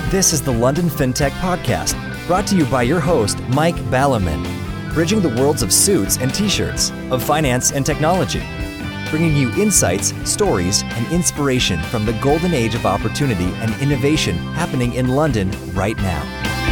This is the London FinTech Podcast, brought to you by your host, Mike Ballerman, bridging the worlds of suits and t-shirts, of finance and technology, bringing you insights, stories, and inspiration from the golden age of opportunity and innovation happening in London right now.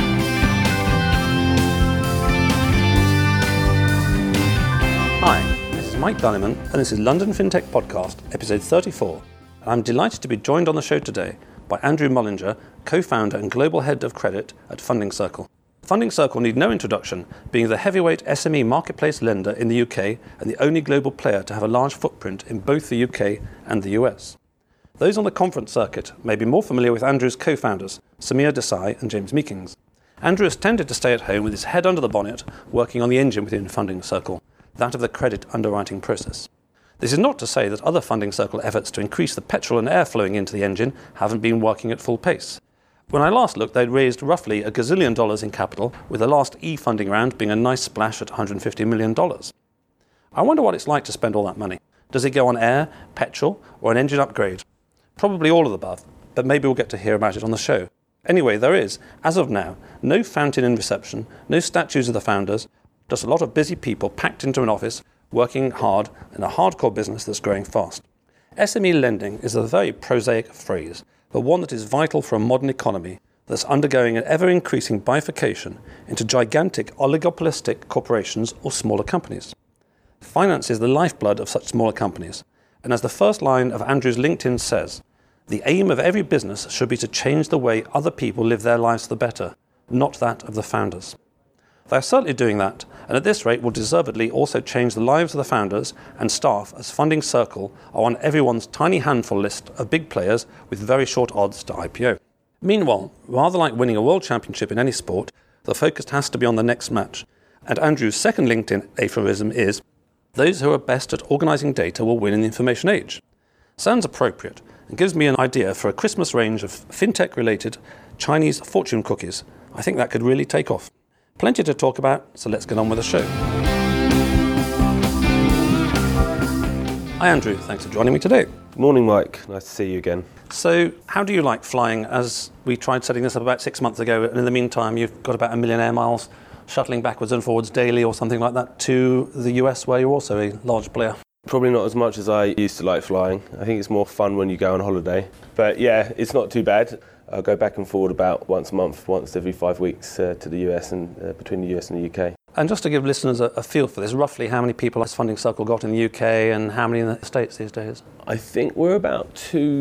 Hi, this is Mike Ballerman, and this is London FinTech Podcast, episode 34. And I'm delighted to be joined on the show today by Andrew Mullinger, co-founder and global head of credit at Funding Circle. Funding Circle need no introduction, being the heavyweight SME marketplace lender in the UK and the only global player to have a large footprint in both the UK and the US. Those on the conference circuit may be more familiar with Andrew's co-founders, Samir Desai and James Meekings. Andrew has tended to stay at home with his head under the bonnet, working on the engine within Funding Circle, that of the credit underwriting process. This is not to say that other Funding Circle efforts to increase the petrol and air flowing into the engine haven't been working at full pace. When I last looked, they'd raised roughly $1 gazillion in capital, with the last E-funding round being a nice splash at $150 million. I wonder what it's like to spend all that money. Does it go on air, petrol, or an engine upgrade? Probably all of the above, but maybe we'll get to hear about it on the show. Anyway, there is, as of now, no fountain in reception, no statues of the founders, just a lot of busy people packed into an office, working hard in a hardcore business that's growing fast. SME lending is a very prosaic phrase, but one that is vital for a modern economy that's undergoing an ever-increasing bifurcation into gigantic oligopolistic corporations or smaller companies. Finance is the lifeblood of such smaller companies, and as the first line of Andrew's LinkedIn says, the aim of every business should be to change the way other people live their lives for the better, not that of the founders. They are certainly doing that, and at this rate will deservedly also change the lives of the founders and staff, as Funding Circle are on everyone's tiny handful list of big players with very short odds to IPO. Meanwhile, rather like winning a world championship in any sport, the focus has to be on the next match. And Andrew's second LinkedIn aphorism is, those who are best at organising data will win in the information age. Sounds appropriate, and gives me an idea for a Christmas range of fintech-related Chinese fortune cookies. I think that could really take off. Plenty to talk about, so let's get on with the show. Hi Andrew, thanks for joining me today. Good morning, Mike. Nice to see you again. So, how do you like flying? As we tried setting this up about 6 months ago, and in the meantime you've got about 1 million air miles shuttling backwards and forwards daily or something like that to the US, where you're also a large player. Probably not as much as I used to like flying. I think it's more fun when you go on holiday. But yeah, it's not too bad. I go back and forward about once a month, once every 5 weeks to the US and between the US and the UK. And just to give listeners a feel for this, roughly how many people has Funding Circle got in the UK and how many in the States these days? I think we're about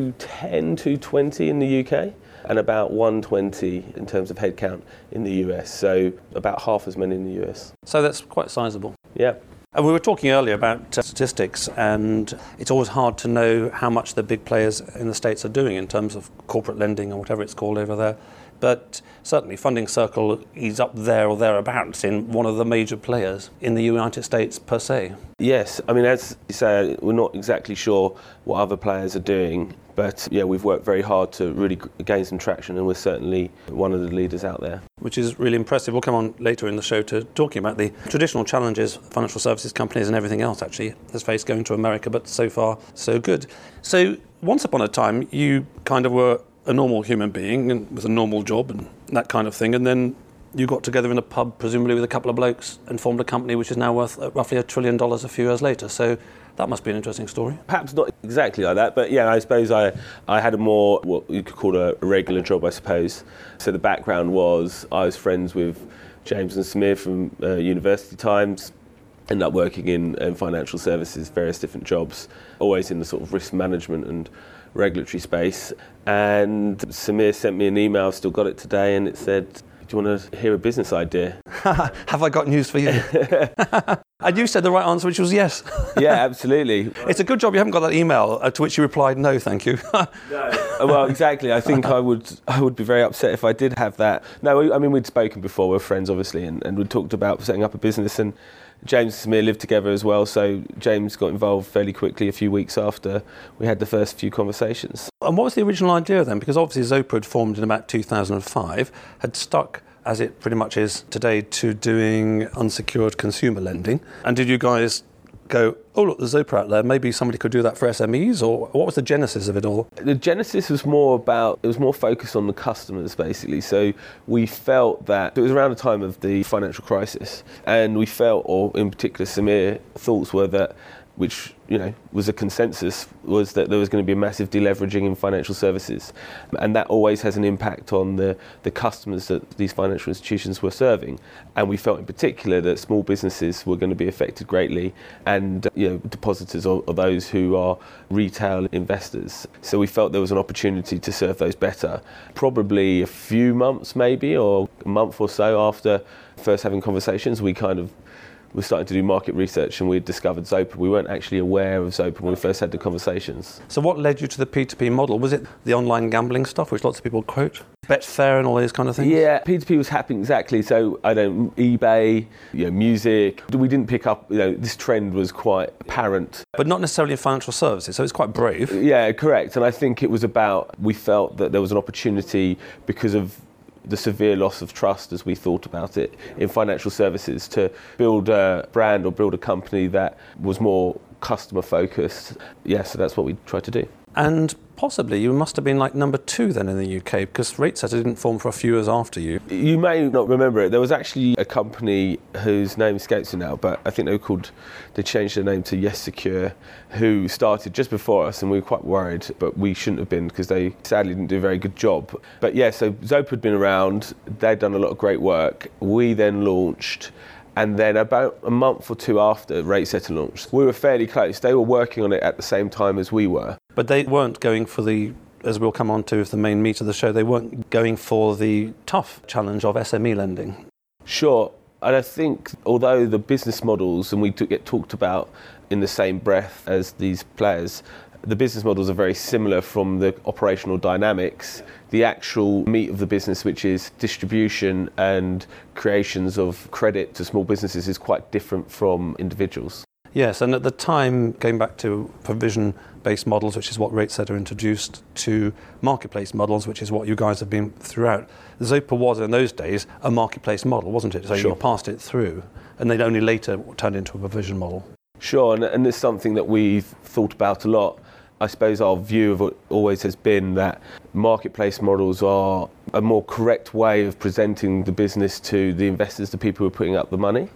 210, 220 in the UK and about 120 in terms of headcount in the US. So about half as many in the US. So that's quite sizable. Yeah. And we were talking earlier about statistics, and it's always hard to know how much the big players in the States are doing in terms of corporate lending or whatever it's called over there. But certainly Funding Circle is up there or thereabouts in one of the major players in the United States per se. Yes, I mean, as you say, we're not exactly sure what other players are doing, but yeah, we've worked very hard to really gain some traction, and we're certainly one of the leaders out there. Which is really impressive. We'll come on later in the show to talking about the traditional challenges financial services companies and everything else actually has faced going to America, but so far so good. So once upon a time you kind of were a normal human being and with a normal job and that kind of thing, and then you got together in a pub, presumably with a couple of blokes, and formed a company which is now worth roughly $1 trillion a few years later. So that must be an interesting story. Perhaps not exactly like that, but yeah, I suppose I had a more, what you could call a regular job, I suppose. So the background was I was friends with James and Samir from university times, ended up working in financial services, various different jobs, always in the sort of risk management and regulatory space. And Samir sent me an email, I've still got it today, and it said, do you want to hear a business idea? Have I got news for you? And you said the right answer, which was yes. Yeah, absolutely. It's a good job you haven't got that email to which you replied, no, thank you. No. Well, exactly. I think I would be very upset if I did have that. No, I mean, we'd spoken before, we're friends, obviously, and we'd talked about setting up a business, and James and Samir lived together as well, so James got involved fairly quickly a few weeks after we had the first few conversations. And what was the original idea then? Because obviously Zopa had formed in about 2005, had stuck, as it pretty much is today, to doing unsecured consumer lending. And did you guys go, oh look, there's Zopa out there, maybe somebody could do that for SMEs? Or what was the genesis of it all? The genesis was more focused on the customers, basically. So we felt that it was around the time of the financial crisis, and we felt, or in particular Samir, thoughts were that, which was a consensus, was that there was going to be a massive deleveraging in financial services, and that always has an impact on the customers that these financial institutions were serving. And we felt in particular that small businesses were going to be affected greatly, and depositors or those who are retail investors. So we felt there was an opportunity to serve those better. Probably a few months maybe, or a month or so after first having conversations, we were starting to do market research, and we discovered Zopa. We weren't actually aware of Zopa when we first had the conversations. So what led you to the P2P model? Was it the online gambling stuff, which lots of people quote? Betfair and all those kind of things? Yeah, P2P was happening exactly. So, eBay, music. We didn't pick up, this trend was quite apparent. But not necessarily in financial services, so it's quite brave. Yeah, correct. And I think it was we felt that there was an opportunity because of the severe loss of trust, as we thought about it, in financial services, to build a brand or build a company that was more customer focused. Yeah, so that's what we tried to do. And possibly you must have been like number 2 then in the UK, because RateSetter didn't form for a few years after you. You may not remember it. There was actually a company whose name escapes me now, but I think they changed their name to Yes Secure, who started just before us, and we were quite worried, but we shouldn't have been, because they sadly didn't do a very good job. But yeah, so Zopa had been around, they'd done a lot of great work. We then launched, and then about a month or two after RateSetter launched, we were fairly close. They were working on it at the same time as we were. But they weren't going for as we'll come on to the main meat of the show, they weren't going for the tough challenge of SME lending. Sure. And I think although the business models, and we get talked about in the same breath as these players, the business models are very similar from the operational dynamics. The actual meat of the business, which is distribution and creations of credit to small businesses, is quite different from individuals. Yes, and at the time, going back to provision-based models, which is what RateSetter introduced, to marketplace models, which is what you guys have been throughout, Zopa was, in those days, a marketplace model, wasn't it? So Sure. You passed it through, and they'd only later turned into a provision model. Sure, and it's something that we've thought about a lot. I suppose our view of it always has been that marketplace models are a more correct way of presenting the business to the investors, the people who are putting up the money.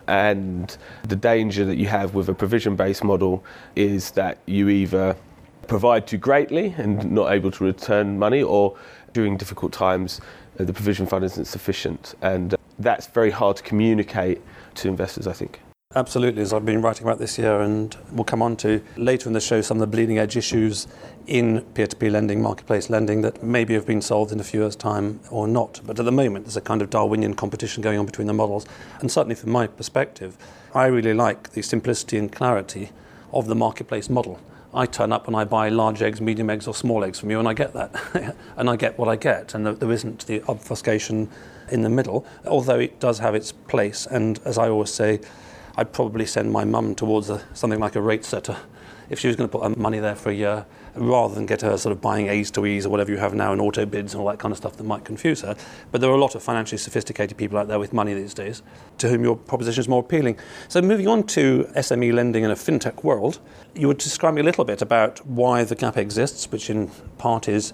And the danger that you have with a provision-based model is that you either provide too greatly and not able to return money, or during difficult times the provision fund isn't sufficient. And that's very hard to communicate to investors, I think. Absolutely, as I've been writing about this year, and we'll come on to later in the show some of the bleeding edge issues in peer-to-peer lending, marketplace lending, that maybe have been solved in a few years' time or not. But at the moment, there's a kind of Darwinian competition going on between the models. And certainly from my perspective, I really like the simplicity and clarity of the marketplace model. I turn up and I buy large eggs, medium eggs or small eggs from you, and I get that. And I get what I get, and there isn't the obfuscation in the middle, although it does have its place. And as I always say, I'd probably send my mum towards something like a RateSetter if she was going to put her money there for a year, rather than get her sort of buying A's to E's or whatever you have now, and auto bids and all that kind of stuff that might confuse her. But there are a lot of financially sophisticated people out there with money these days to whom your proposition is more appealing. So moving on to SME lending in a fintech world, you would describe me a little bit about why the gap exists, which in part is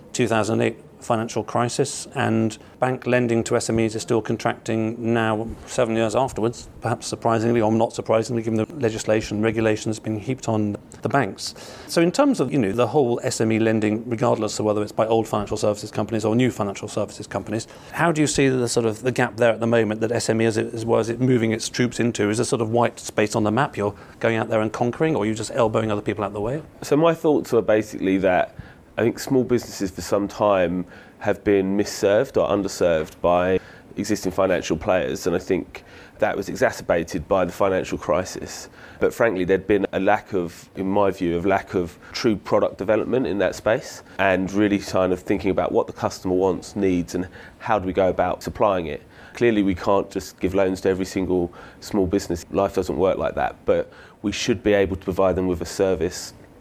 2008 financial crisis, and bank lending to SMEs is still contracting now 7 years afterwards, perhaps surprisingly or not surprisingly, given the legislation, regulations being heaped on the banks. So in terms of the whole SME lending, regardless of whether it's by old financial services companies or new financial services companies, how do you see the gap there at the moment that SME as well as it moving its troops into? Is there sort of white space on the map you're going out there and conquering, or are you just elbowing other people out the way? So my thoughts are basically that I think small businesses for some time have been misserved or underserved by existing financial players, and I think that was exacerbated by the financial crisis. But frankly, there'd been a lack of, in my view, true product development in that space, and really kind of thinking about what the customer wants, needs, and how do we go about supplying it. Clearly, we can't just give loans to every single small business. Life doesn't work like that, but we should be able to provide them with a service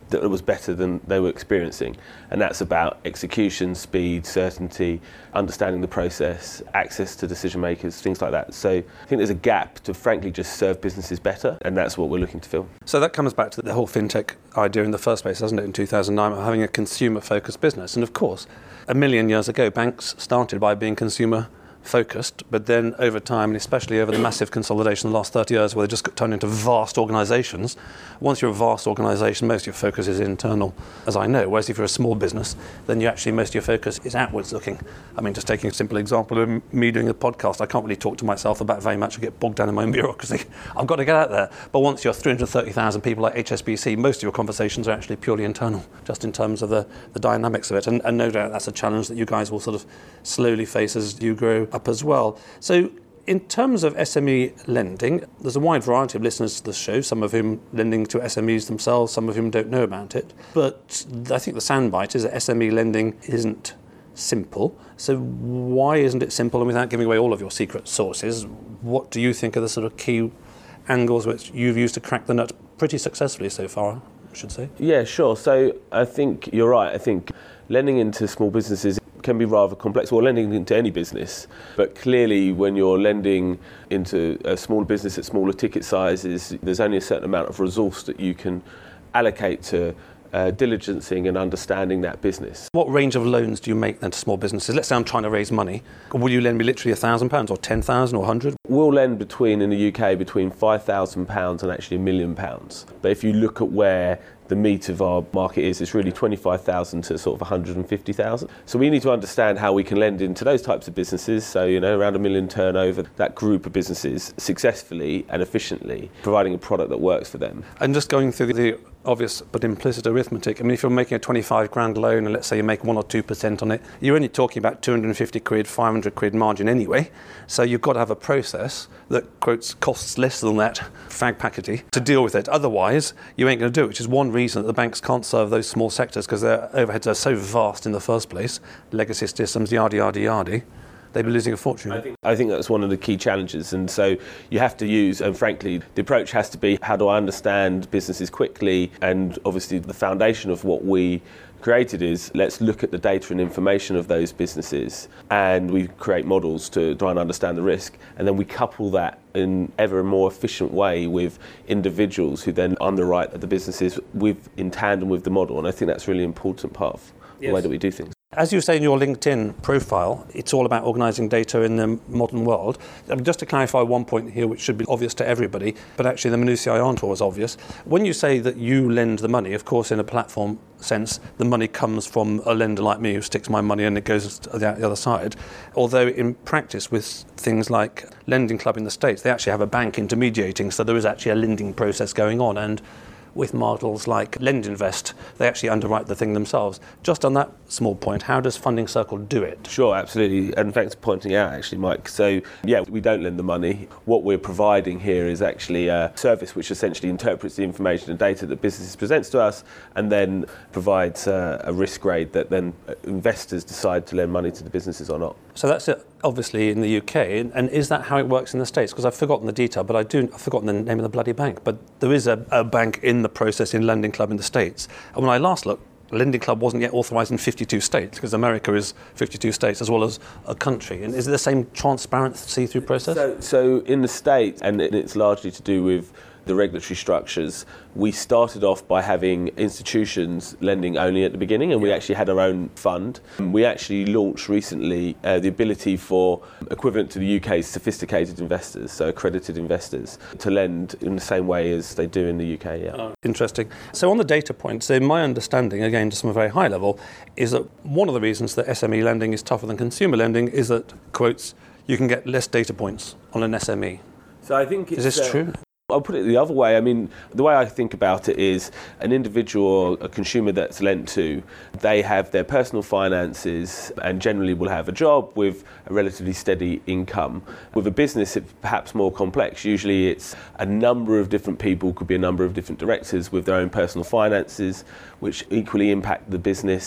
that was better than they were experiencing. And that's about execution, speed, certainty, understanding the process, access to decision makers, things like that. So I think there's a gap to frankly just serve businesses better, and that's what we're looking to fill. So that comes back to the whole fintech idea in the first place, doesn't it, in 2009, of having a consumer-focused business. And of course, a million years ago, banks started by being consumer-focused, but then over time, and especially over the massive consolidation in the last 30 years, where they just got turned into vast organisations. Once you're a vast organisation, most of your focus is internal, as I know. Whereas if you're a small business, then most of your focus is outwards looking. I mean, just taking a simple example of me doing a podcast, I can't really talk to myself about very much. I get bogged down in my own bureaucracy. I've got to get out there. But once you're 330,000 people like HSBC, most of your conversations are actually purely internal, just in terms of the dynamics of it. And no doubt that's a challenge that you guys will sort of slowly face as you grow up as well. So in terms of SME lending, there's a wide variety of listeners to the show, some of whom lending to SMEs themselves, some of whom don't know about it. But I think the soundbite is that SME lending isn't simple. So why isn't it simple? And without giving away all of your secret sources, what do you think are the sort of key angles which you've used to crack the nut pretty successfully so far, I should say? Yeah, sure. So I think you're right. I think lending into small businesses can be rather complex, or lending into any business. But clearly, when you're lending into a small business at smaller ticket sizes, there's only a certain amount of resource that you can allocate to diligencing and understanding that business. What range of loans do you make then to small businesses? Let's say I'm trying to raise money. Will you lend me literally £1,000 or 10,000 or 100? We'll lend in the UK between £5,000 and actually £1 million. But if you look at where the meat of our market is, it's really 25,000 to sort of 150,000. So we need to understand how we can lend into those types of businesses. So, around $1 million turnover, that group of businesses successfully and efficiently, providing a product that works for them. And just going through the obvious but implicit arithmetic, I mean, if you're making a 25 grand loan and let's say you make 1 or 2% on it, you're only talking about 250 quid, 500 quid margin anyway. So you've got to have a process that, quotes, costs less than that fag packety to deal with it. Otherwise, you ain't going to do it, which is one reason that the banks can't serve those small sectors, because their overheads are so vast in the first place, legacy systems, yada. They'd be losing a fortune. I think that's one of the key challenges, and so you have to use, and frankly, the approach has to be, how do I understand businesses quickly? And obviously the foundation of what we created is, let's look at the data and information of those businesses, and we create models to try and understand the risk, and then we couple that in ever more efficient way with individuals who then underwrite the businesses in tandem with the model. And I think that's a really important part of the way that we do things. As you say in your LinkedIn profile, it's all about organising data in the modern world. Just to clarify one point here, which should be obvious to everybody, but actually the minutiae aren't always obvious. When you say that you lend the money, of course, in a platform sense, the money comes from a lender like me who sticks my money and it goes to the other side. Although in practice, with things like Lending Club in the States, they actually have a bank intermediating, so there is actually a lending process going on. And with models like LendInvest, they actually underwrite the thing themselves. Just on that small point, how does Funding Circle do it? Sure, absolutely. And thanks for pointing out, actually, Mike. So, yeah, we don't lend the money. What we're providing here is actually a service which essentially interprets the information and data that businesses presents to us, and then provides a risk grade that then investors decide to lend money to the businesses or not. So that's it, obviously, in the UK. And is that how it works in the States? Because I've forgotten the detail, but I've forgotten the name of the bloody bank. But there is a bank in the process in Lending Club in the States. And when I last looked, Lending Club wasn't yet authorised in 52 states, because America is 52 states as well as a country. And is it the same transparent, see-through process? So in the States, and it's largely to do with the regulatory structures, we started off by having institutions lending only at the beginning, and we actually had our own fund. We actually launched recently the ability for equivalent to the UK's sophisticated investors, so accredited investors, to lend in the same way as they do in the UK. Yeah. Oh, interesting. So on the data point, so my understanding, again, just from a very high level, is that one of the reasons that SME lending is tougher than consumer lending is that, quotes, you can get less data points on an SME. So I think is this true? I'll put it the other way. I mean, the way I think about it is an individual or a consumer that's lent to, they have their personal finances and generally will have a job with a relatively steady income. With a business, it's perhaps more complex. Usually it's a number of different people, could be a number of different directors with their own personal finances, which equally impact the business.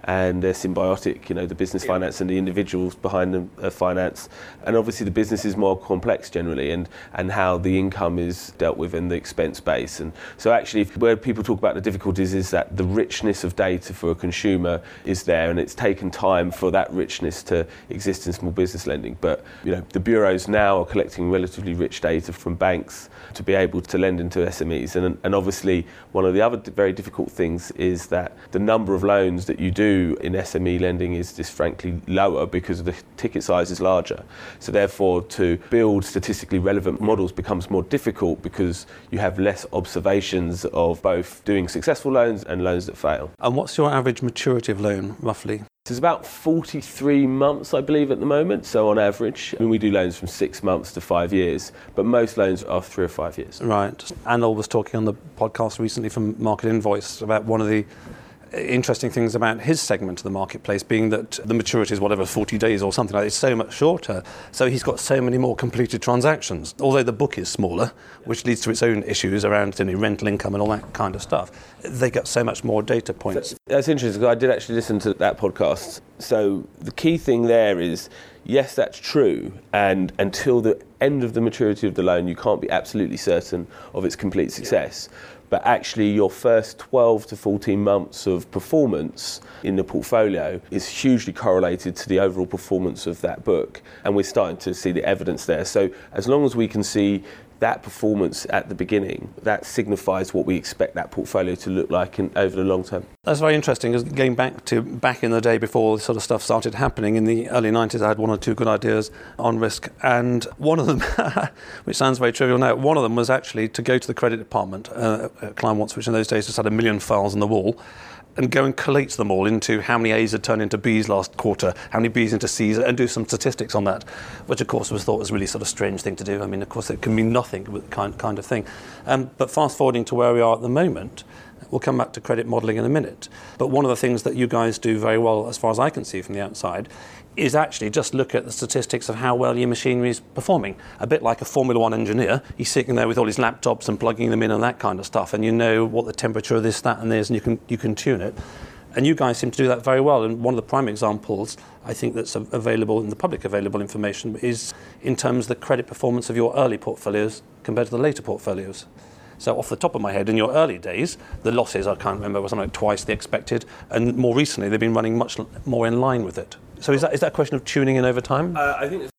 and they're symbiotic, the business finance and the individuals behind the finance. And obviously the business is more complex generally, and how the income is dealt with in the expense base. And so actually where people talk about the difficulties is that the richness of data for a consumer is there, and it's taken time for that richness to exist in small business lending. But the bureaus now are collecting relatively rich data from banks to be able to lend into SMEs. And obviously one of the other very difficult things is that the number of loans that you do in SME lending is just frankly lower because the ticket size is larger. So therefore to build statistically relevant models becomes more difficult because you have less observations of both doing successful loans and loans that fail. And what's your average maturity of loan, roughly? It's about 43 months, I believe, at the moment. So on average, we do loans from 6 months to 5 years, but most loans are 3 or 5 years. Right. Anil was talking on the podcast recently from Market Invoice about one of the interesting things about his segment of the marketplace being that the maturity is 40 days or something like that. It's so much shorter. So he's got so many more completed transactions. Although the book is smaller, which leads to its own issues around rental income and all that kind of stuff, they get so much more data points. That's interesting, because I did actually listen to that podcast. So the key thing there is, yes, that's true, and until the end of the maturity of the loan, you can't be absolutely certain of its complete success. But actually your first 12 to 14 months of performance in the portfolio is hugely correlated to the overall performance of that book. And we're starting to see the evidence there. So as long as we can see that performance at the beginning, that signifies what we expect that portfolio to look like over the long term. That's very interesting, because going back in the day before this sort of stuff started happening, in the early 90s, I had one or two good ideas on risk, and one of them, which sounds very trivial now, one of them was actually to go to the credit department, a client once, which in those days just had 1 million files on the wall, and go and collate them all into how many A's had turned into B's last quarter, how many B's into C's, and do some statistics on that, which of course was thought was a really sort of strange thing to do. I mean, of course it can mean nothing, kind of thing. But fast forwarding to where we are at the moment, we'll come back to credit modelling in a minute. But one of the things that you guys do very well, as far as I can see from the outside, is actually just look at the statistics of how well your machinery is performing. A bit like a Formula One engineer. He's sitting there with all his laptops and plugging them in and that kind of stuff, and you know what the temperature of this, that and this, and you can tune it. And you guys seem to do that very well. And one of the prime examples, I think, that's available in the public available information is in terms of the credit performance of your early portfolios compared to the later portfolios. So off the top of my head, in your early days, the losses, I can't remember, were something like twice the expected, and more recently they've been running much more in line with it. So is that a question of tuning in over time? I think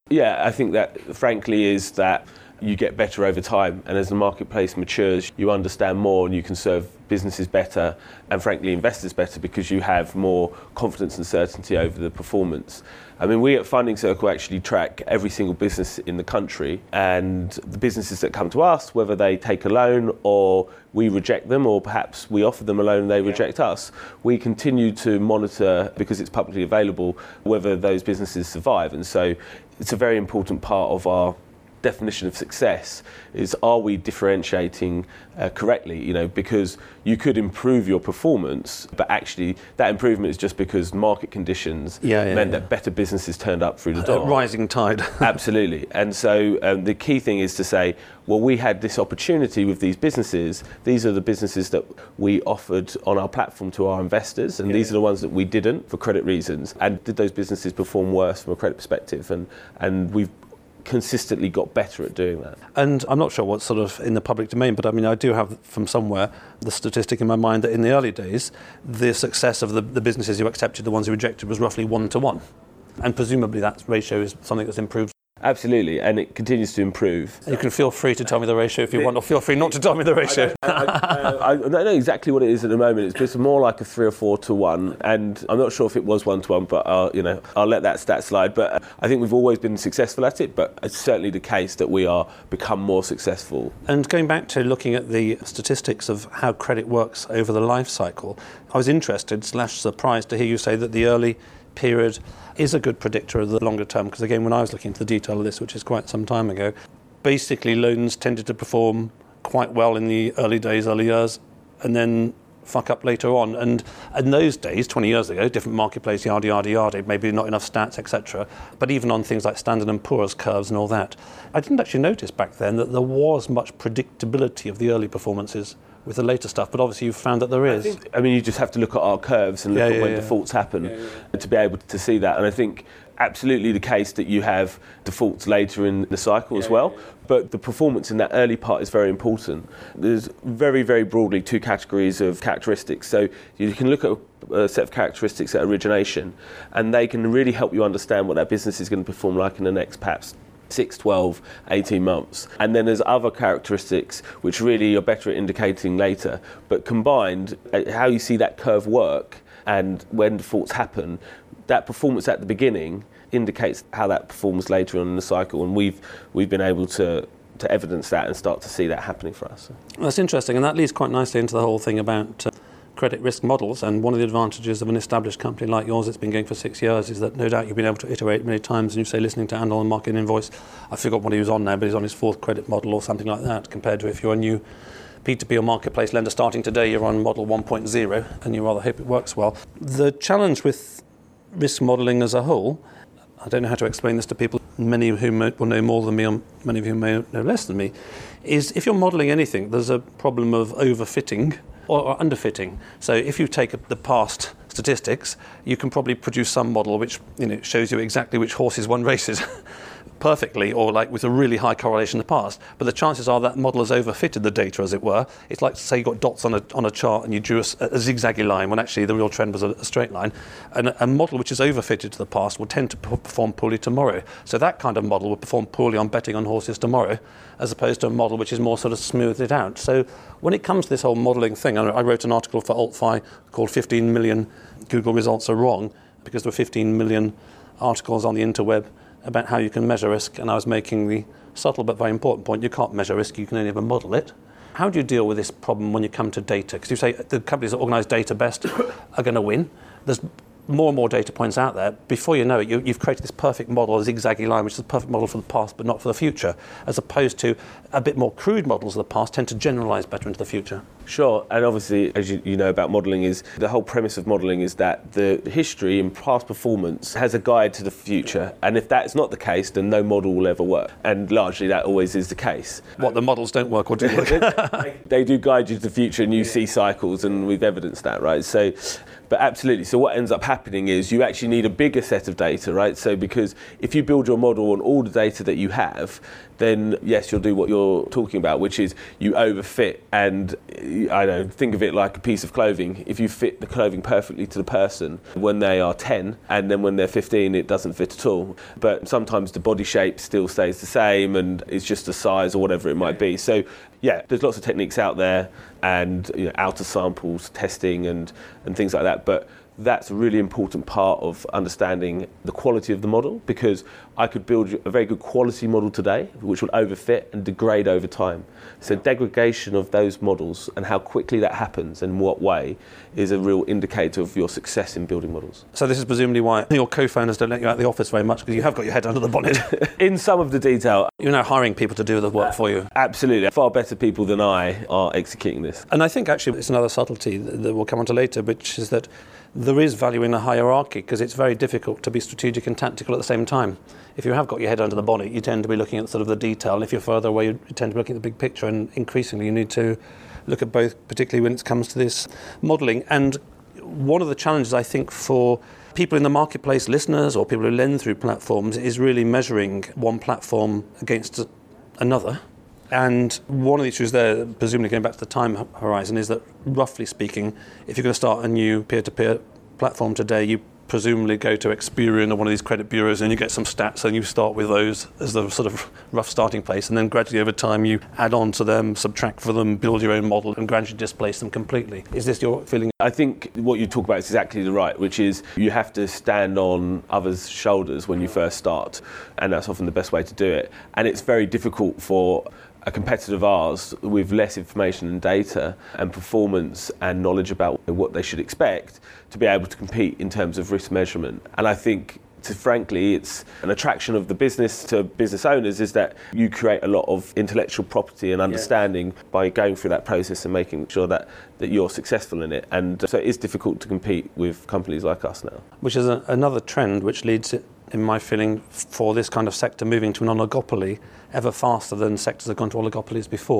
that frankly is that you get better over time, and as the marketplace matures, you understand more and you can serve businesses better and frankly investors better because you have more confidence and certainty over the performance. I mean, we at Funding Circle actually track every single business in the country, and the businesses that come to us, whether they take a loan or we reject them, or perhaps we offer them a loan and they reject us, we continue to monitor, because it's publicly available, whether those businesses survive. And so it's a very important part of our definition of success is, are we differentiating correctly? Because you could improve your performance, but actually that improvement is just because market conditions meant that better businesses turned up through the door. Rising tide. Absolutely. And so the key thing is to say, well, we had this opportunity with these businesses. These are the businesses that we offered on our platform to our investors, and these are the ones that we didn't for credit reasons. And did those businesses perform worse from a credit perspective? And we've consistently got better at doing that. And I'm not sure what's sort of in the public domain, but I mean, I do have from somewhere the statistic in my mind that in the early days, the success of the businesses who accepted, the ones who rejected, was roughly 1-to-1. And presumably that ratio is something that's improved. Absolutely, and it continues to improve. You can feel free to tell me the ratio if you want, or feel free not to tell me the ratio. I don't know exactly what it is at the moment. It's just more like a 3 or 4 to 1, and I'm not sure if it was 1 to 1, but I'll let that stat slide. But I think we've always been successful at it, but it's certainly the case that we are become more successful. And going back to looking at the statistics of how credit works over the life cycle, I was interested / surprised to hear you say that the early period is a good predictor of the longer term, because again, when I was looking into the detail of this, which is quite some time ago, basically loans tended to perform quite well in the early years, and then fuck up later on. And in those days, 20 years ago, different marketplace, yada, maybe not enough stats, etc. But even on things like Standard & Poor's curves and all that, I didn't actually notice back then that there was much predictability of the early performances with the later stuff, but obviously you've found that there is. I mean, you just have to look at our curves and look at when defaults happen to be able to see that. And I think absolutely the case that you have defaults later in the cycle as well, but the performance in that early part is very important. There's very, very broadly two categories of characteristics. So you can look at a set of characteristics at origination, and they can really help you understand what that business is going to perform like in the next perhaps 6, 12, 18 months. And then there's other characteristics which really are better at indicating later, but combined, how you see that curve work and when defaults happen, that performance at the beginning indicates how that performs later on in the cycle, and we've been able to evidence that and start to see that happening for us. That's interesting, and that leads quite nicely into the whole thing about credit risk models. And one of the advantages of an established company like yours that's been going for 6 years is that no doubt you've been able to iterate many times. And you say, listening to Andal and Market Invoice, I forgot what he was on now, but he's on his 4th credit model or something like that, compared to if you're a new P2P or marketplace lender starting today, you're on model 1.0 and you rather hope it works well. The challenge with risk modelling as a whole, I don't know how to explain this to people, many of whom will know more than me, or many of whom may know less than me, is if you're modelling anything, there's a problem of overfitting or underfitting. So if you take the past statistics, you can probably produce some model which shows you exactly which horses won races perfectly, or like with a really high correlation in the past. But the chances are that model has overfitted the data, as it were. It's like, say, you got dots on a chart and you drew a zigzaggy line when actually the real trend was a straight line. And a model which is overfitted to the past will tend to perform poorly tomorrow. So that kind of model will perform poorly on betting on horses tomorrow, as opposed to a model which is more sort of smoothed it out. So when it comes to this whole modelling thing, I wrote an article for AltFi called 15 million Google results are wrong, because there were 15 million articles on the interweb about how you can measure risk, and I was making the subtle but very important point, you can't measure risk, you can only ever model it. How do you deal with this problem when you come to data? Because you say the companies that organise data best are going to win. There's more and more data points out there. Before you know it, you've created this perfect model, a zigzaggy line, which is a perfect model for the past but not for the future, as opposed to a bit more crude models of the past tend to generalise better into the future. Sure, and obviously, as you know about modelling, is the whole premise of modelling is that the history and past performance has a guide to the future, and if that's not the case, then no model will ever work, and largely that always is the case. What, the models don't work or do work? They do guide you to the future, and you see cycles, and we've evidenced that, right? So, but absolutely, so what ends up happening is you actually need a bigger set of data, right? So because if you build your model on all the data that you have, then yes, you'll do what you're talking about, which is you overfit, and I don't know, think of it like a piece of clothing. If you fit the clothing perfectly to the person when they are 10, and then when they're 15, it doesn't fit at all. But sometimes the body shape still stays the same, and it's just a size or whatever it might be. So yeah, there's lots of techniques out there, and outer samples testing and things like that. But that's a really important part of understanding the quality of the model, because I could build a very good quality model today which will overfit and degrade over time. So degradation of those models and how quickly that happens and in what way is a real indicator of your success in building models. So this is presumably why your co-founders don't let you out of the office very much, because you have got your head under the bonnet. In some of the detail. You're now hiring people to do the work for you. Absolutely. Far better people than I are executing this. And I think actually it's another subtlety that we'll come on to later, which is that there is value in a hierarchy, because it's very difficult to be strategic and tactical at the same time. If you have got your head under the bonnet, you tend to be looking at sort of the detail, and if you're further away, you tend to be looking at the big picture, and increasingly you need to look at both, particularly when it comes to this modelling. And one of the challenges, I think, for people in the marketplace, listeners or people who lend through platforms, is really measuring one platform against another. And one of the issues there, presumably going back to the time horizon, is that, roughly speaking, if you're going to start a new peer-to-peer platform today, you presumably go to Experian or one of these credit bureaus and you get some stats and you start with those as the sort of rough starting place, and then gradually over time you add on to them, subtract for them, build your own model and gradually displace them completely. Is this your feeling? I think what you talk about is exactly right, which is you have to stand on others' shoulders when you first start, and that's often the best way to do it. And it's very difficult for a competitor of ours with less information and data and performance and knowledge about what they should expect to be able to compete in terms of risk measurement. And I think, frankly, it's an attraction of the business to business owners, is that you create a lot of intellectual property and understanding by going through that process and making sure that you're successful in it. And so it is difficult to compete with companies like us now. Which is another trend which leads, in my feeling, for this kind of sector moving to an oligopoly ever faster than sectors have gone to oligopolies before.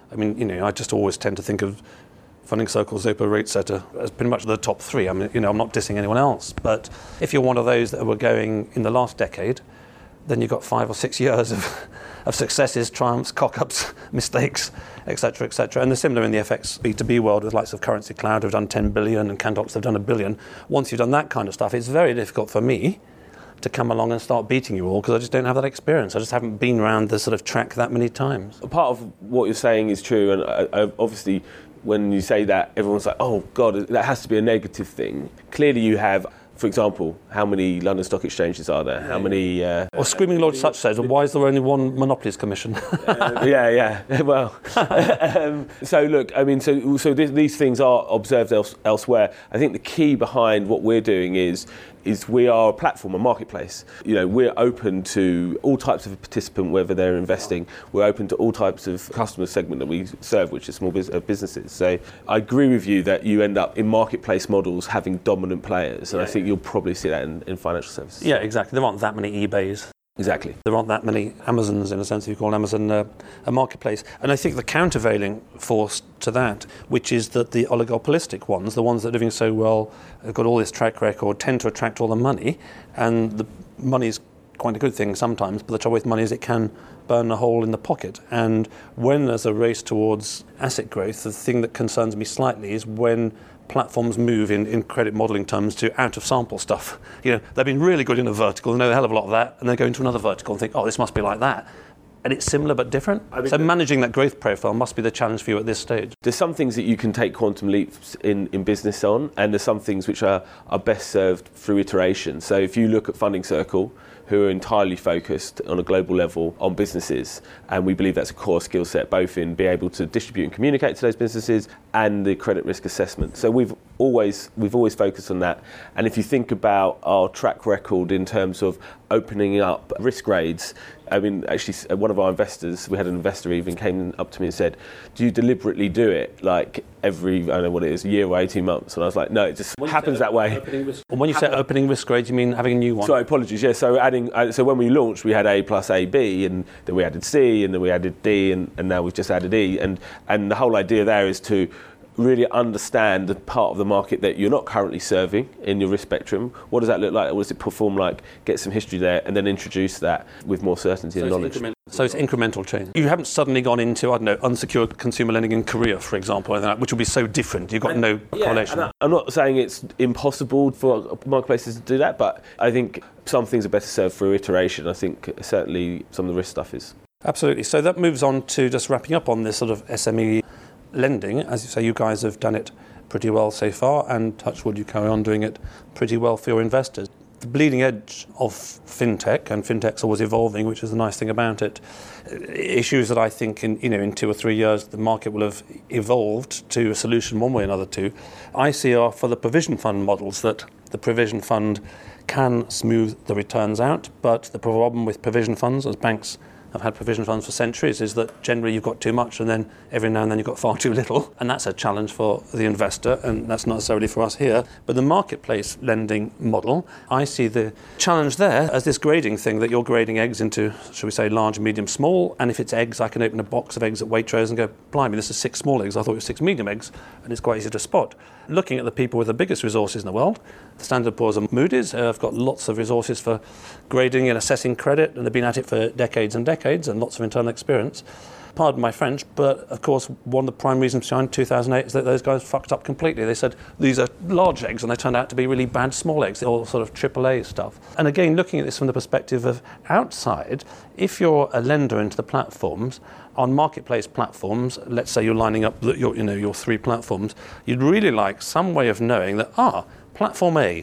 I mean, I just always tend to think of Funding Circle, Zopa, RateSetter as pretty much the top three. I mean, I'm not dissing anyone else, but if you're one of those that were going in the last decade, then you've got 5 or 6 years of successes, triumphs, cock-ups, mistakes, etc., etc. And they're similar in the FX B2B world with likes of Currency Cloud who've done 10 billion and Candox have done 1 billion. Once you've done that kind of stuff, it's very difficult for me to come along and start beating you all because I just don't have that experience. I just haven't been around the sort of track that many times. Part of what you're saying is true, and obviously when you say that, everyone's like, oh God, that has to be a negative thing. Clearly you have, for example, how many London Stock Exchanges are there? How many... Or Screaming Lord Such says, why is there only one Monopolies Commission? Yeah. Well, so look, I mean, so these things are observed elsewhere. I think the key behind what we're doing is we are a platform, a marketplace. We're open to all types of participant, whether they're investing. We're open to all types of customer segment that we serve, which is small businesses. So I agree with you that you end up in marketplace models having dominant players, and I think you'll probably see that in financial services. Yeah, exactly. There aren't that many eBays. Exactly. There aren't that many Amazons, in a sense, if you call Amazon a marketplace. And I think the countervailing force to that, which is that the oligopolistic ones, the ones that are doing so well, have got all this track record, tend to attract all the money. And the money is quite a good thing sometimes, but the trouble with money is it can burn a hole in the pocket. And when there's a race towards asset growth, the thing that concerns me slightly is when platforms move in credit modelling terms to out-of-sample stuff. They've been really good in a vertical, they know a hell of a lot of that, and they go into another vertical and think, oh, this must be like that. And it's similar but different. So managing that growth profile must be the challenge for you at this stage. There's some things that you can take quantum leaps in business on, and there's some things which are best served through iteration. So if you look at Funding Circle, who are entirely focused on a global level on businesses, and we believe that's a core skill set, both in being able to distribute and communicate to those businesses and the credit risk assessment. So we've always focused on that. And if you think about our track record in terms of opening up risk grades, I mean, actually, one of our investors, we had an investor even came up to me and said, do you deliberately do it like every, I don't know what it is, a year or 18 months? And I was like, no, it just happens that way. And when you say opening risk grades, you mean having a new one? Sorry, apologies, yeah. So so when we launched, we had A plus A, B, and then we added C, and then we added D, and now we've just added E. And the whole idea there is to really understand the part of the market that you're not currently serving in your risk spectrum. What does that look like? What does it perform like? Get some history there, and then introduce that with more certainty and knowledge. So it's incremental change. You haven't suddenly gone into, I don't know, unsecured consumer lending in Korea, for example, which will be so different. You've got no correlation. And I'm not saying it's impossible for marketplaces to do that, but I think some things are better served through iteration. I think certainly some of the risk stuff is. Absolutely. So that moves on to just wrapping up on this sort of SME lending. As you say, you guys have done it pretty well so far, and touch wood, you carry on doing it pretty well for your investors. The bleeding edge of fintech, and fintech's always evolving, which is the nice thing about it. Issues that I think in 2 or 3 years the market will have evolved to a solution one way or another to, I see are for the provision fund models, that the provision fund can smooth the returns out, but the problem with provision funds, as banks have had provision funds for centuries, is that generally you've got too much and then every now and then you've got far too little. And that's a challenge for the investor, and that's not necessarily for us here. But the marketplace lending model, I see the challenge there as this grading thing, that you're grading eggs into, shall we say, large, medium, small. And if it's eggs, I can open a box of eggs at Waitrose and go, blimey, this is 6 small eggs. I thought it was 6 medium eggs. And it's quite easy to spot. Looking at the people with the biggest resources in the world, the Standard & Poor's and Moody's have got lots of resources for grading and assessing credit, and they've been at it for decades and decades, and lots of internal experience. Pardon my French, but of course one of the prime reasons behind 2008 is that those guys fucked up completely. They said these are large eggs, and they turned out to be really bad small eggs, all sort of AAA stuff. And again, looking at this from the perspective of outside, if you're a lender into the platforms, on marketplace platforms, let's say you're lining up your 3 platforms, you'd really like some way of knowing that, platform A,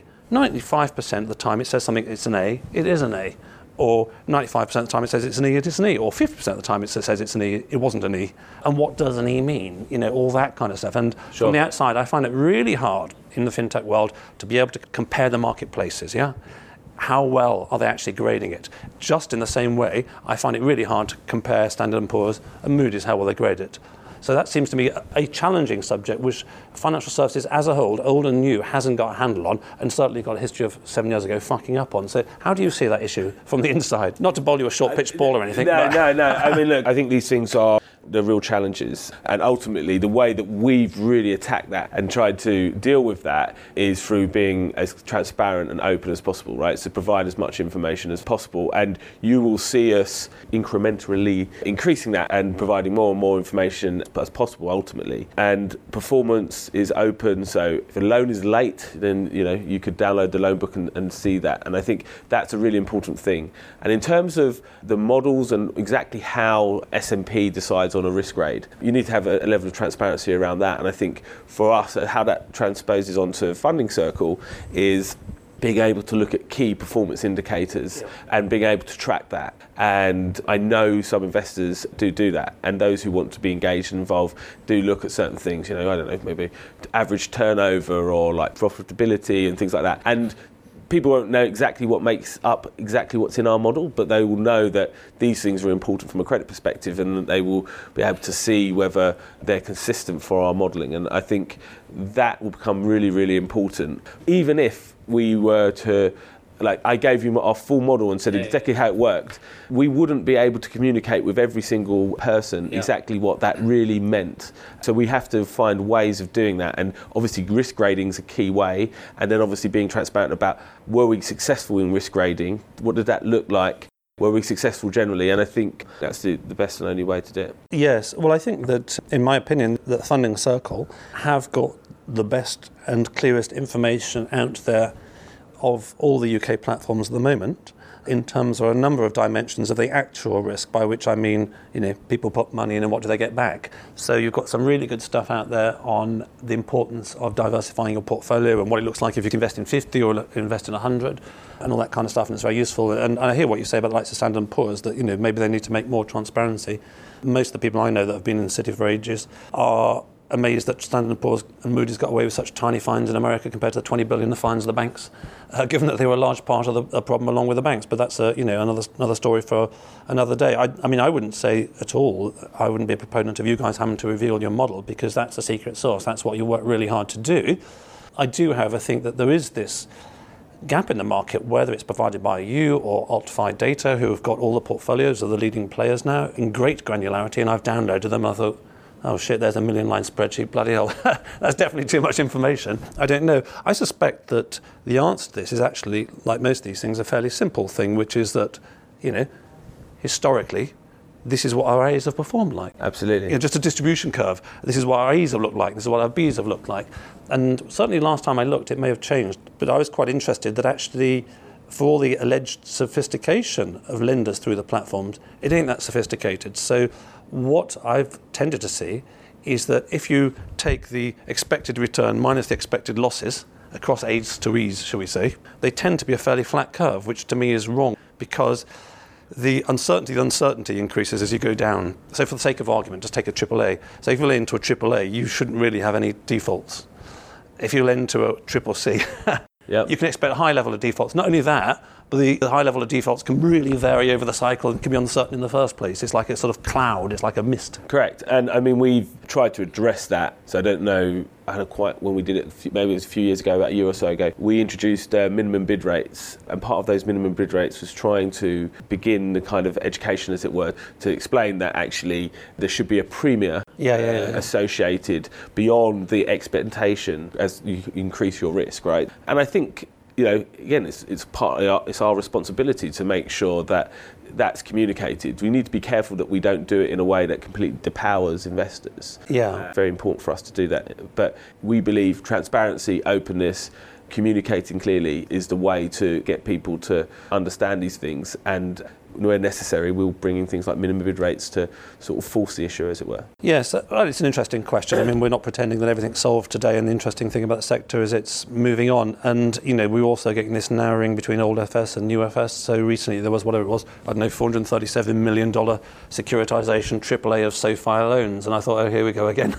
95% of the time it says something, it's an A, it is an A. Or 95% of the time it says it's an E, it is an E. Or 50% of the time it says it's an E, it wasn't an E. And what does an E mean? All that kind of stuff. And from the outside, I find it really hard in the fintech world to be able to compare the marketplaces, yeah? How well are they actually grading it? Just in the same way, I find it really hard to compare Standard & Poor's and Moody's, how well they grade it. So that seems to me a challenging subject, which financial services as a whole, old and new, hasn't got a handle on, and certainly got a history of 7 years ago fucking up on. So how do you see that issue from the inside? Not to bowl you a short pitch ball or anything. No. I mean, look, I think these things are the real challenges. And ultimately, the way that we've really attacked that and tried to deal with that is through being as transparent and open as possible, right? So provide as much information as possible. And you will see us incrementally increasing that and providing more and more information as possible ultimately. And performance is open. So if a loan is late, then you could download the loan book and see that. And I think that's a really important thing. And in terms of the models and exactly how S&P decides on a risk grade, you need to have a level of transparency around that. And I think for us, how that transposes onto Funding Circle is being able to look at key performance indicators and being able to track that. And I know some investors do that, and those who want to be engaged and involved do look at certain things, I don't know, maybe average turnover or like profitability and things like that. And people won't know exactly what makes up exactly what's in our model, but they will know that these things are important from a credit perspective, and they will be able to see whether they're consistent for our modelling. And I think that will become really, really important. Even if we were to, I gave you our full model and said exactly how it worked, we wouldn't be able to communicate with every single person exactly what that really meant. So we have to find ways of doing that. And obviously risk grading is a key way. And then obviously being transparent about, were we successful in risk grading? What did that look like? Were we successful generally? And I think that's the best and only way to do it. Yes. Well, I think that, in my opinion, that Funding Circle have got the best and clearest information out there of all the UK platforms at the moment, in terms of a number of dimensions of the actual risk, by which I mean, people put money in and what do they get back. So you've got some really good stuff out there on the importance of diversifying your portfolio and what it looks like if you can invest in 50 or invest in 100 and all that kind of stuff, and it's very useful. And I hear what you say about the likes of Standard & Poor's, that maybe they need to make more transparency. Most of the people I know that have been in the city for ages are amazed that Standard & Poor's and Moody's got away with such tiny fines in America compared to the 20 billion of fines of the banks, given that they were a large part of the problem along with the banks. But that's another story for another day. I wouldn't say at all, I wouldn't be a proponent of you guys having to reveal your model, because that's the secret sauce. That's what you work really hard to do. I do, however, think that there is this gap in the market, whether it's provided by you or AltFi Data, who have got all the portfolios of the leading players now in great granularity, and I've downloaded them. I thought, oh shit, there's a 1 million line spreadsheet, bloody hell. That's definitely too much information. I don't know. I suspect that the answer to this is actually, like most of these things, a fairly simple thing, which is that, historically, this is what our A's have performed like. Absolutely. Just a distribution curve. This is what our A's have looked like. This is what our B's have looked like. And certainly last time I looked, it may have changed, but I was quite interested that actually, for all the alleged sophistication of lenders through the platforms, it ain't that sophisticated. So what I've tended to see is that if you take the expected return minus the expected losses across A's to E's, shall we say, they tend to be a fairly flat curve, which to me is wrong, because the uncertainty increases as you go down. So for the sake of argument, just take a AAA. So if you lend to a AAA, you shouldn't really have any defaults. If you lend to a CCC, you can expect a high level of defaults. Not only that, but the high level of defaults can really vary over the cycle and can be uncertain in the first place. It's like a sort of cloud, it's like a mist. Correct. And we've tried to address that. So I don't know, I don't quite, when we did it, maybe it was a few years ago, about a year or so ago, we introduced minimum bid rates. And part of those minimum bid rates was trying to begin the kind of education, as it were, to explain that actually there should be a premium associated beyond the expectation as you increase your risk, right? And I think, again, it's our responsibility to make sure that that's communicated. We need to be careful that we don't do it in a way that completely depowers investors. Very important for us to do that. But we believe transparency, openness, communicating clearly is the way to get people to understand these things, and where necessary, we'll bring in things like minimum bid rates to sort of force the issue, as it were. Yes, it's an interesting question. We're not pretending that everything's solved today, and the interesting thing about the sector is it's moving on. And, we're also getting this narrowing between old FS and new FS. So recently there was, whatever it was, $437 million securitization AAA of SoFi loans. And I thought, oh, here we go again.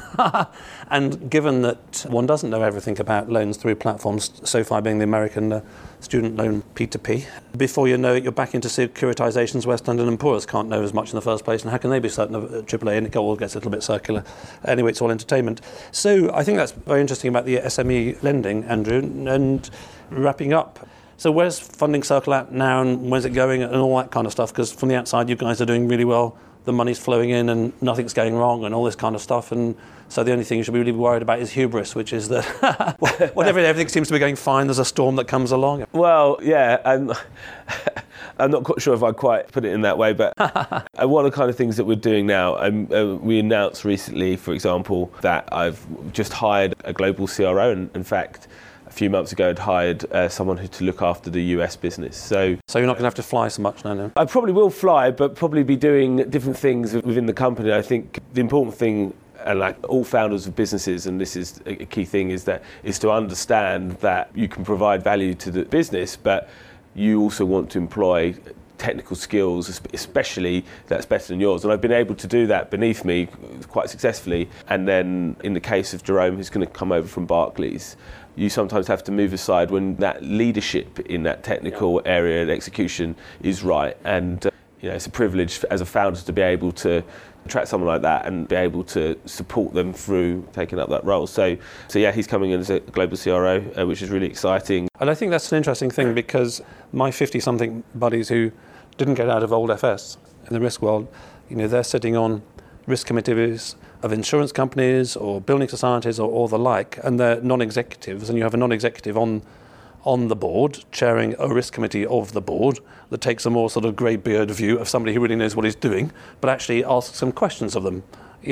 And given that one doesn't know everything about loans through platforms, SoFi being the American student loan P2P, before you know it, you're back into securitizations where Standard & Poor's can't know as much in the first place, and how can they be certain of AAA? And it all gets a little bit circular. Anyway, it's all entertainment. So I think that's very interesting about the SME lending, Andrew. And wrapping up, so where's Funding Circle at now, and where's it going, and all that kind of stuff? Because from the outside, you guys are doing really well the money's flowing in and nothing's going wrong and all this kind of stuff. And so the only thing you should be really worried about is hubris, which is that whenever everything seems to be going fine, there's a storm that comes along. Well, yeah, I'm not quite sure if I quite put it in that way, but one of the kind of things that we're doing now, we announced recently, for example, that I've just hired a global CRO, and in fact, a few months ago, I'd hired someone to look after the US business. So you're not going to have to fly so much now, no? I probably will fly, but probably be doing different things within the company. I think the important thing, and like all founders of businesses, and this is a key thing, is to understand that you can provide value to the business, but you also want to employ technical skills, especially that's better than yours. And I've been able to do that beneath me quite successfully. And then in the case of Jerome, who's going to come over from Barclays, you sometimes have to move aside when that leadership in that technical area and execution is right. And it's a privilege as a founder to be able to attract someone like that and be able to support them through taking up that role. So yeah, he's coming in as a global CRO, which is really exciting. And I think that's an interesting thing, because my 50-something buddies who didn't get out of old FS in the risk world, they're sitting on risk committees of insurance companies or building societies or the like, and they're non-executives, and you have a non-executive on the board chairing a risk committee of the board that takes a more sort of grey-beard view of somebody who really knows what he's doing, but actually asks some questions of them,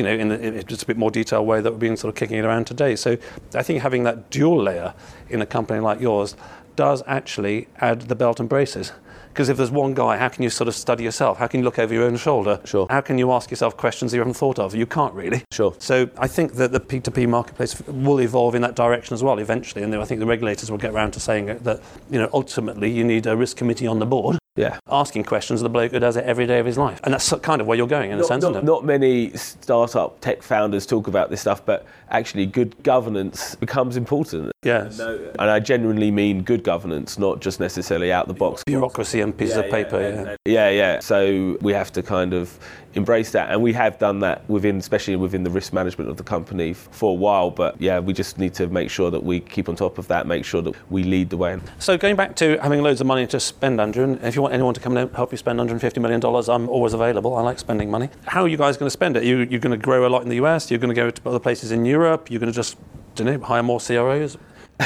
in just a bit more detailed way that we're being sort of kicking it around today. So I think having that dual layer in a company like yours does actually add the belt and braces. Because if there's one guy, how can you sort of study yourself? How can you look over your own shoulder? Sure. How can you ask yourself questions that you haven't thought of? You can't really. Sure. So I think that the P2P marketplace will evolve in that direction as well eventually. And I think the regulators will get around to saying that, ultimately you need a risk committee on the board. Yeah. Asking questions of the bloke who does it every day of his life. And that's kind of where you're going in a sense, isn't it? Not many startup tech founders talk about this stuff, but actually good governance becomes important. Yes. And I genuinely mean good governance, not just necessarily out the box. Bureaucracy and pieces of paper, Yeah. So we have to kind of embrace that, and we have done that especially within the risk management of the company for a while, but yeah, we just need to make sure that we keep on top of that, make sure that we lead the way. So going back to having loads of money to spend, Andrew, and if you want anyone to come and help you spend $150 million, I'm always available. I like spending money. How are you guys going to spend it? You're going to grow a lot in the US? You're going to go to other places in Europe? You're going to just, hire more CROs?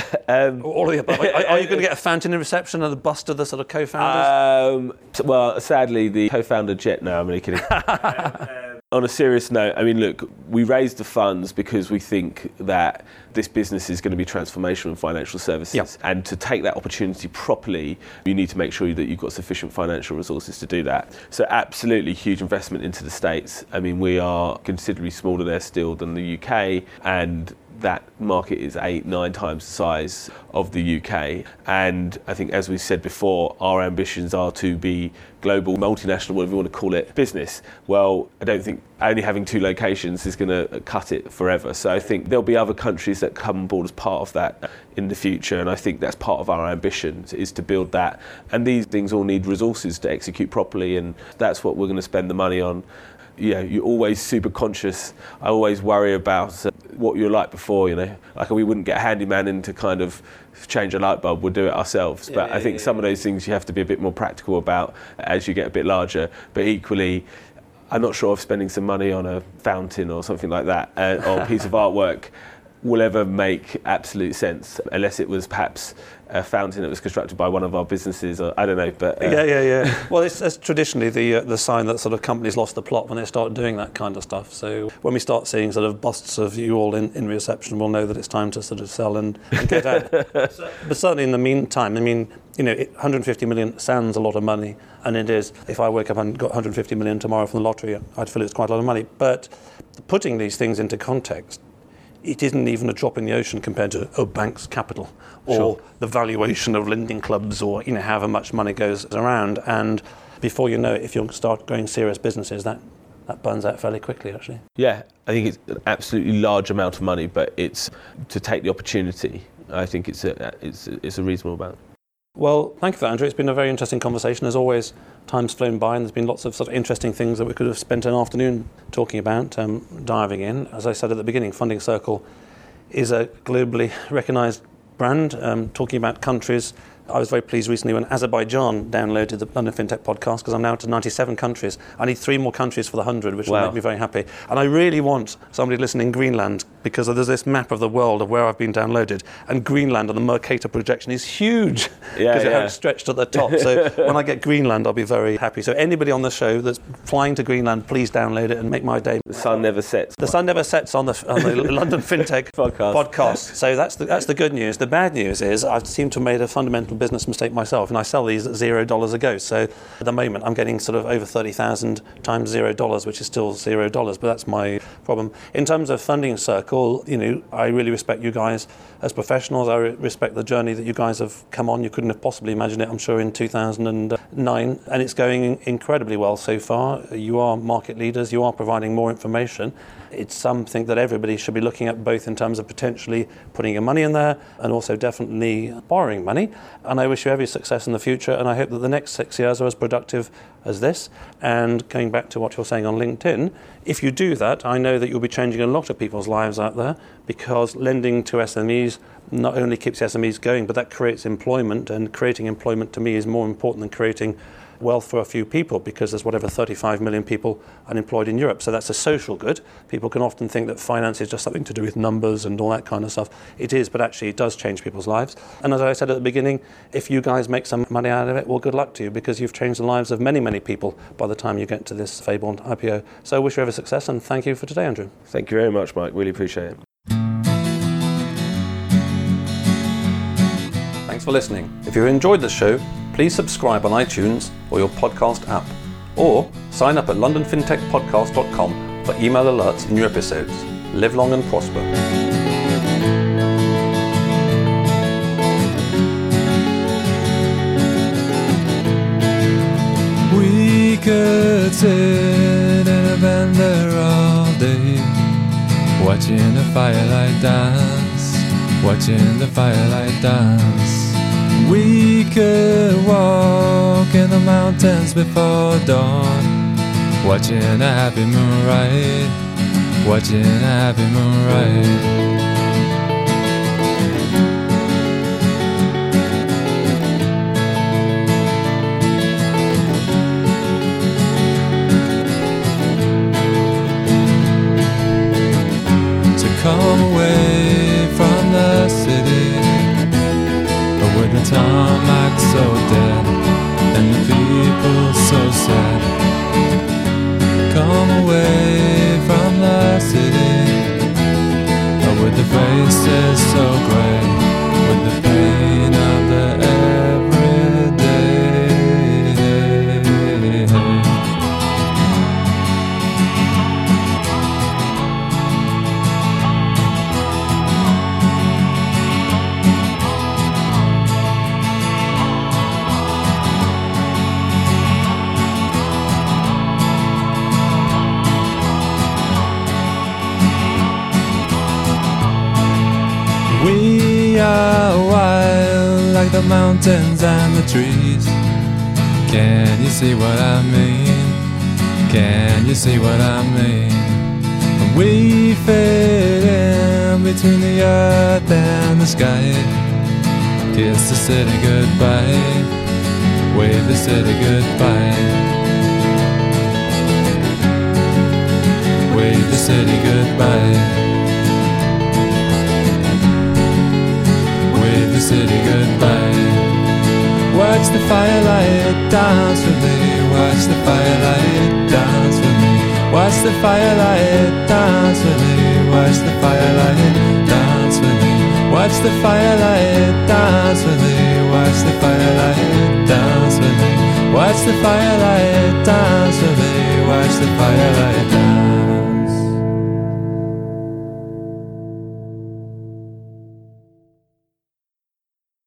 All of the above. Are you going to get a fountain in reception and the bust of the sort of co-founders? Well, sadly, the co-founder jet. No, I'm really kidding. On a serious note, look, we raised the funds because we think that this business is going to be transformational in financial services. Yep. And to take that opportunity properly, you need to make sure that you've got sufficient financial resources to do that. So absolutely huge investment into the States. We are considerably smaller there still than the UK, and that market is 8-9 times the size of the UK. And I think, as we said before, our ambitions are to be global, multinational, whatever you want to call it, business. Well, I don't think only having 2 locations is going to cut it forever. So I think there'll be other countries that come on board as part of that in the future. And I think that's part of our ambition, is to build that. And these things all need resources to execute properly. And that's what we're going to spend the money on. You're always super conscious. I always worry about what you're like before, Like we wouldn't get a handyman in to kind of change a light bulb, we'll do it ourselves. But I think some of those things you have to be a bit more practical about as you get a bit larger. But equally, I'm not sure if spending some money on a fountain or something like that, or a piece of artwork, will ever make absolute sense, unless it was perhaps a fountain that was constructed by one of our businesses, or I don't know. But yeah. Well, it's traditionally the sign that sort of companies lost the plot when they start doing that kind of stuff. So when we start seeing sort of busts of you all in reception, we'll know that it's time to sort of sell and get out. But certainly in the meantime, 150 million sounds a lot of money, and it is. If I woke up and got 150 million tomorrow from the lottery, I'd feel it's quite a lot of money. But putting these things into context, it isn't even a drop in the ocean compared to a bank's capital or the valuation of lending clubs, or however much money goes around. And before you know it, if you start growing serious businesses, that burns out fairly quickly, actually. Yeah, I think it's an absolutely large amount of money, but it's to take the opportunity. I think it's a reasonable amount. Well, thank you for that, Andrew. It's been a very interesting conversation. As always, time's flown by, and there's been lots of sort of interesting things that we could have spent an afternoon talking about, diving in. As I said at the beginning, Funding Circle is a globally recognised brand, talking about countries I was very pleased recently when Azerbaijan downloaded the London FinTech podcast, because I'm now to 97 countries. I need 3 more countries for the 100, which will make me very happy. And I really want somebody listening in Greenland, because there's this map of the world of where I've been downloaded, and Greenland on the Mercator projection is huge, because it has stretched at the top. So when I get Greenland, I'll be very happy. So anybody on the show that's flying to Greenland, please download it and make my day. The sun never sets. The sun never sets on the London FinTech podcast. So that's the good news. The bad news is I seem to have made a fundamental business mistake myself, and I sell these at $0 a go. So at the moment, I'm getting sort of over 30,000 times $0, which is still $0, but that's my problem. In terms of Funding Circle, I really respect you guys as professionals. I respect the journey that you guys have come on. You couldn't have possibly imagined it, I'm sure, in 2009, and it's going incredibly well so far. You are market leaders. You are providing more information. It's something that everybody should be looking at, both in terms of potentially putting your money in there and also definitely borrowing money. And I wish you every success in the future, and I hope that the next 6 years are as productive as this. And going back to what you're saying on LinkedIn, if you do that, I know that you'll be changing a lot of people's lives out there, because lending to SMEs not only keeps SMEs going, but that creates employment, and creating employment to me is more important than creating wealth for a few people, because there's 35 million people unemployed in Europe. So that's a social good. People can often think that finance is just something to do with numbers and all that kind of stuff. It is, but actually it does change people's lives. And as I said at the beginning, if you guys make some money out of it, well, good luck to you, because you've changed the lives of many, many people by the time you get to this Fabon IPO. So I wish you every success, and thank you for today, Andrew. Thank you very much, Mike. Really appreciate it. Thanks for listening. If you enjoyed the show, please subscribe on iTunes or your podcast app, or sign up at londonfintechpodcast.com for email alerts on new episodes. Live long and prosper. We could sit in a bender all day, watching the firelight dance, watching the firelight dance. We could walk in the mountains before dawn, watching a happy moonrise, watching a happy moonrise. To come away from the city, with the tarmac so dead and the people so sad. Come away from the city, with the faces so grey, with the pain of the everyday. We are wild like the mountains and the trees. Can you see what I mean? Can you see what I mean? We fit in between the earth and the sky. Kiss the city goodbye, wave the city goodbye, wave the city goodbye, wave the city goodbye. Watch the firelight dance with me, watch the firelight dance with me, watch the firelight dance with me, watch the firelight dance with me, watch the firelight dance with me, watch the firelight dance with me, watch the firelight dance with me, watch the firelight dance.